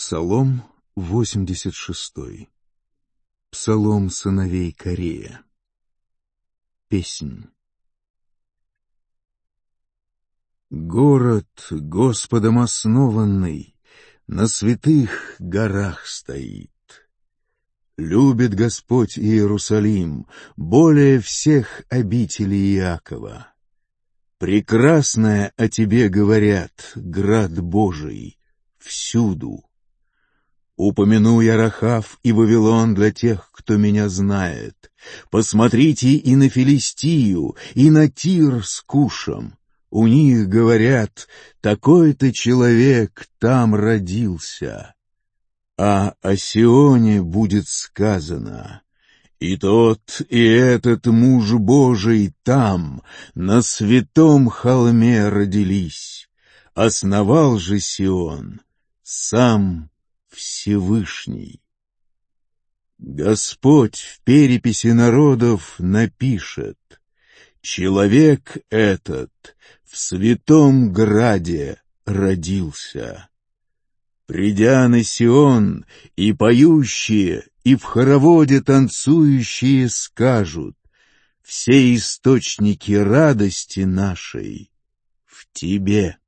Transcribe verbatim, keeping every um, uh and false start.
Псалом восемьдесят шестой. Псалом сыновей Корея. Песнь. Город, Господом основанный, на святых горах стоит. Любит Господь Иерусалим более всех обителей Иакова. Прекрасное о тебе говорят, град Божий, всюду. Упомяну я Рахав и Вавилон для тех, кто меня знает. Посмотрите и на Филистию, и на Тир с Кушем. У них, говорят, такой-то человек там родился. А о Сионе будет сказано: и тот, и этот муж Божий там, на святом холме родились. Основал же Сион сам Всевышний. Господь в переписи народов напишет: человек этот в святом граде родился. Придя на Сион, и поющие, и в хороводе танцующие скажут: все источники радости нашей в Тебе.